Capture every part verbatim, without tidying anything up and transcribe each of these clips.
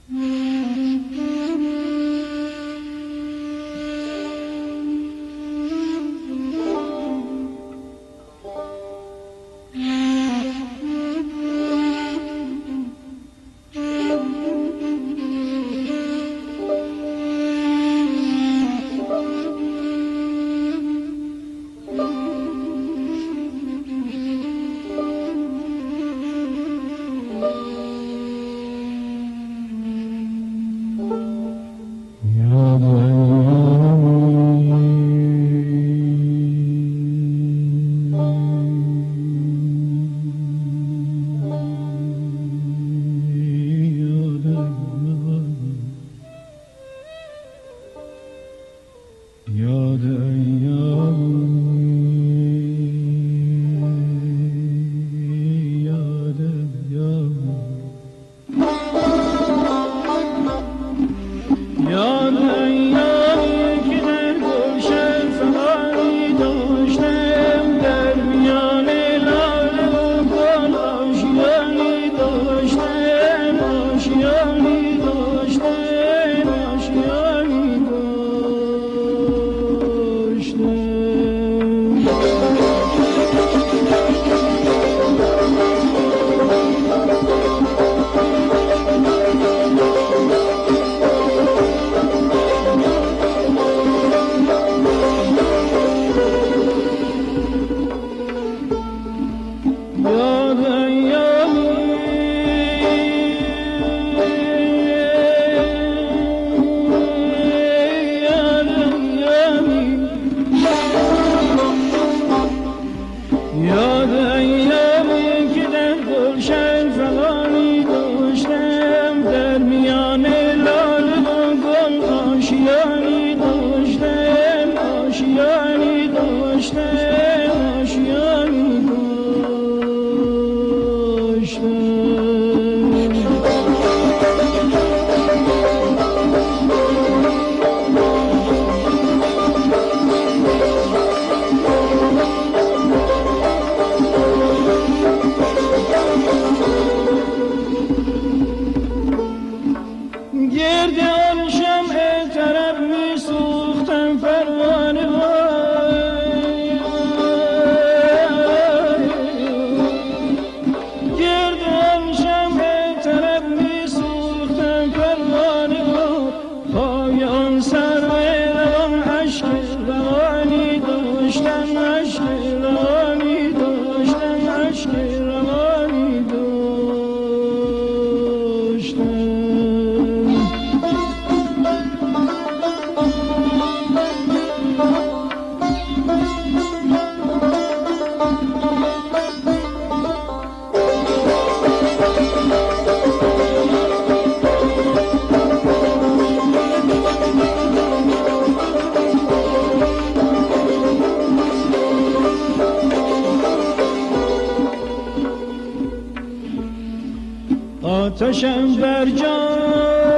آتشم بر جان،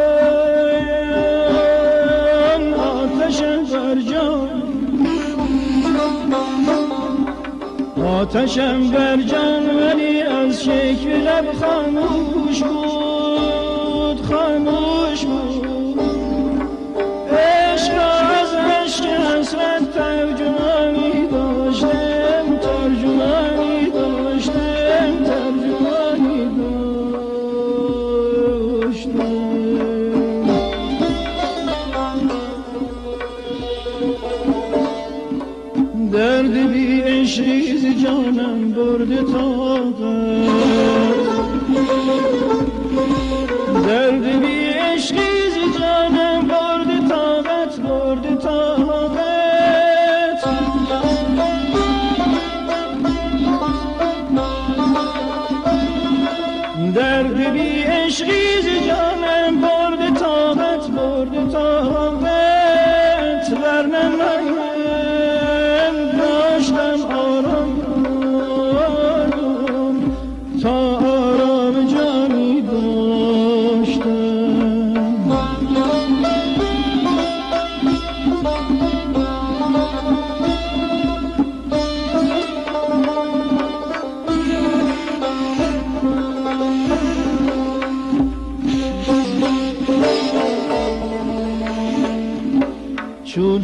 آتشم بر جان، آتشم بر جان، ولی از شکل لب خاموش بود، خاموش بود. عشق از عشق حسرت ترجمانی داشتم، ترجمانی داشتم، ترجمانی داشتم. درد بی عشقی ز جانم برده طاقت، درد بی عشقی ز جانم برده طاقت، برده طاقت. درد بی عشقی ز جانم برده طاقت، برده طاقت. ورنه من داشتم آرام تا آرام جانی داشتم.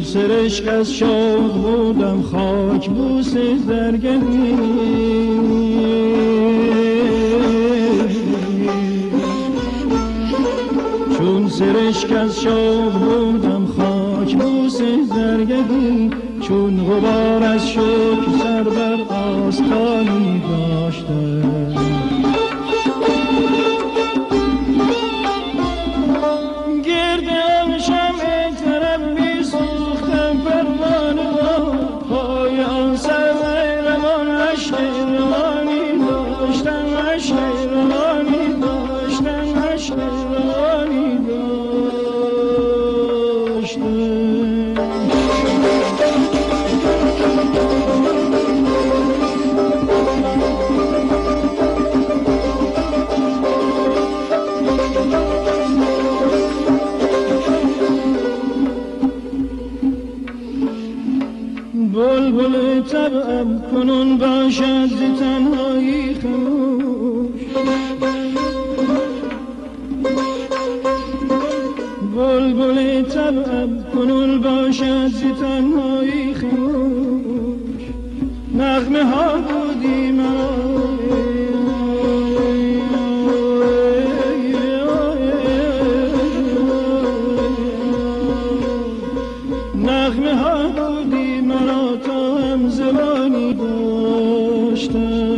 سرشک از شوق بودم خاک بوس درگهی چون سرشک از شوق بودم خاک بوس درگهی چون غبار از شوق سر بر آستانی داشتم گرد آن شمع طرب می سوختم پروانه را پای آن سر روان عشق روانی داشتم عشق روانی داشتم عشق روانی داشتم بلبل طبعم کنون باشد ز تنهایی خموش بلبل طبعم کنون باشد ز تنهایی خموش نغمه ها بودی مرا نغمه ها بودی مرا تا هم زبانی داشتم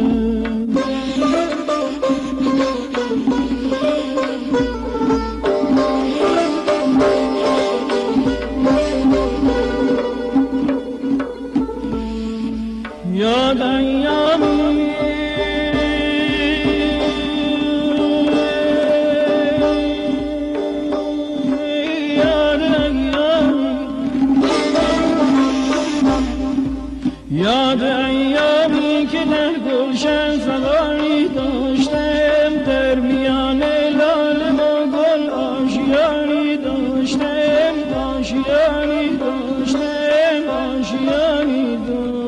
یاد ایامی یاد ایامی که در گلشن فغانی داشتم در میان لاله و گل آشیانی داشتم آشیانی داشتم آشیانی داشتم